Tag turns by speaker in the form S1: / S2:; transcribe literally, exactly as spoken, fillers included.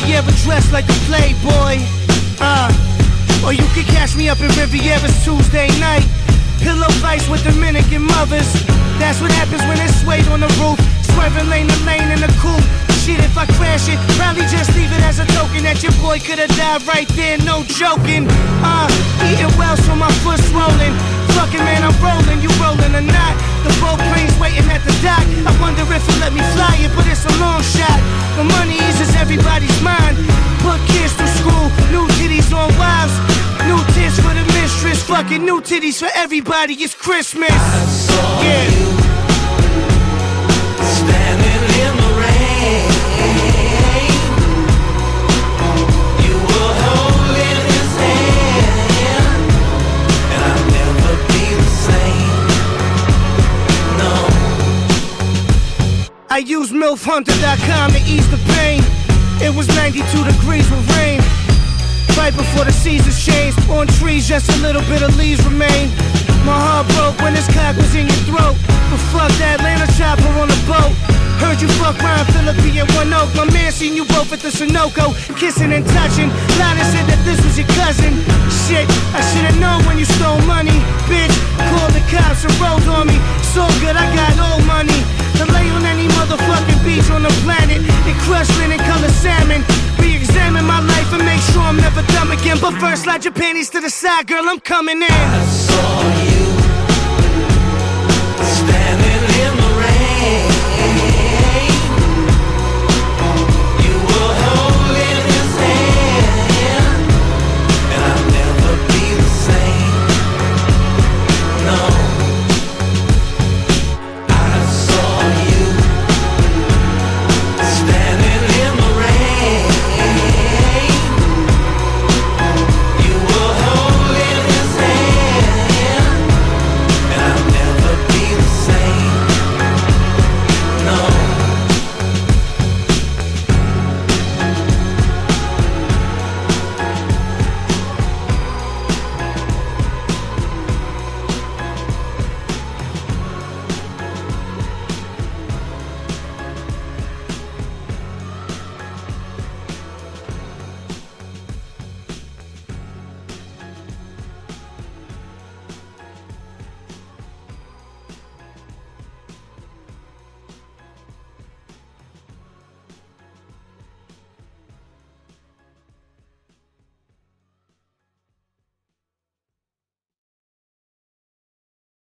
S1: Riviera dressed like a playboy. Uh, or you can catch me up in Riviera's Tuesday night. Pillow fights with Dominican mothers. That's what happens when it's suede on the roof. Swerving lane to lane in the coupe. Shit, if I crash it, probably just leave it as a token that your boy could've died right there, no joking. Uh, eating well so my foot's swollen. Fucking man, I'm rolling, you rolling or not. The boat plane's waiting at the dock. I wonder if he'll let me fly it, but it's a long shot. The money eases everybody's mind. Put kids through school, new titties on wives. New tits for the mistress, fucking new titties for everybody, it's Christmas.
S2: I saw
S1: yeah.
S2: you standing in the rain. You were holding his hand, and I'll never be the same, no.
S1: I used milf hunter dot com to ease the pain. It was ninety-two degrees with rain. Right before the seasons changed. On trees just a little bit of leaves remain. My heart broke when this cock was in your throat. But fuck that Atlanta chopper on the boat. Heard you fuck Ryan Phillippe at One Oak. My man seen you both at the Sunoco, kissing and touching. Lana said that this was your cousin. Shit, I should've known when you stole money. Bitch, called the cops and rolled on me. So good, I got old money to lay on any motherfucking beach on the planet and crush linen color salmon. Re-examine my life and make sure I'm never dumb again. But first, slide your panties to the side, girl, I'm coming in.
S2: I saw